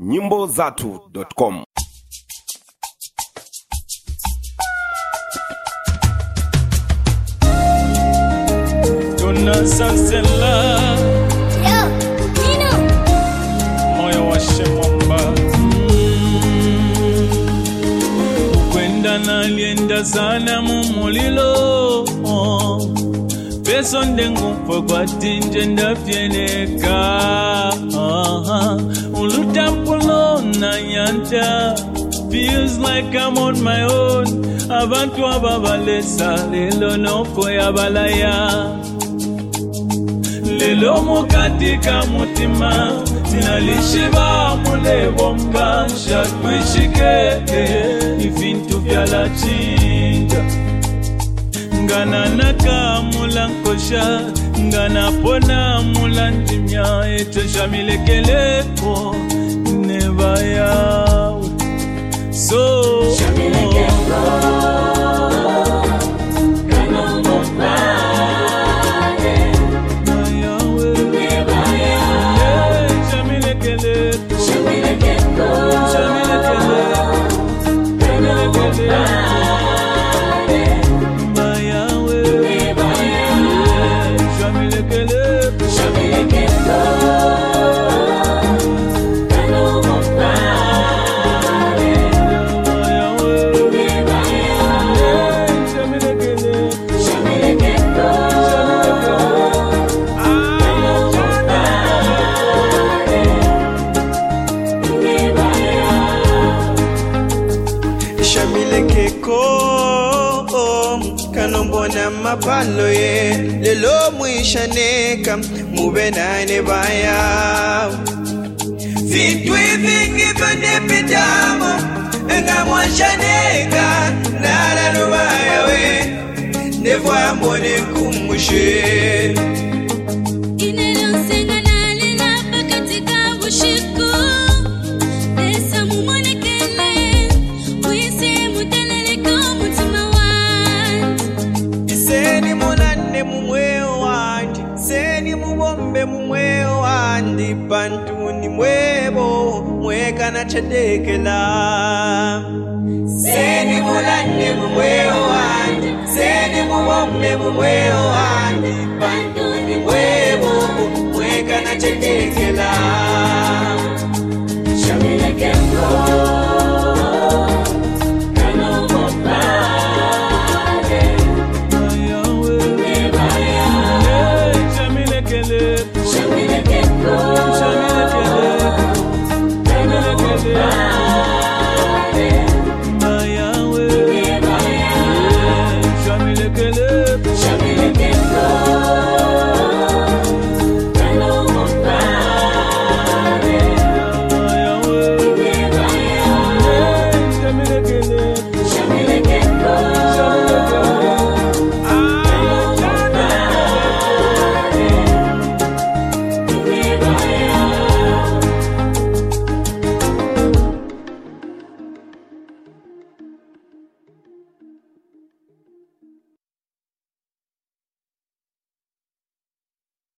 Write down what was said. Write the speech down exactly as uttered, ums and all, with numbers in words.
nyimbo zatu dot com. Tuna sansela Yo, Nino moyo wa shemomba Ukwenda nalienda sana mumulilo Peso ndengu kwa tinje ndafyeneka Ulutampulo na nyanta Feels like I'm on my own Abantu ababalesa lelo noko ya balaya Lelo mukatika mutima Sinalishiba mulebo mkansha Kwishike Ifintu vyala chinja Ngana naka mulankosha Ngana pona mulantimya Eto shamilekeleko Neva yawe So Shamilekeleko Kanombona mapalo ye lelo mwishaneka mubenane baya Vitwe vingi bane pedamo Nga mwishaneka Nala nubaya we Nevwa mwone kumushe Inelo senga nalina pakatika ushiku Esa mumone kele Uyese mutelele kamutima wandi Seni munane mumweo wandi Seni mubombe mumweo wandi Pantuni mwebo mweka na chedekela Seni mulane mumweo wandi Seni mubombe mumweo wandi Pantuni mwebo mweka na chedekela Shamilekeleko Shamilekeleko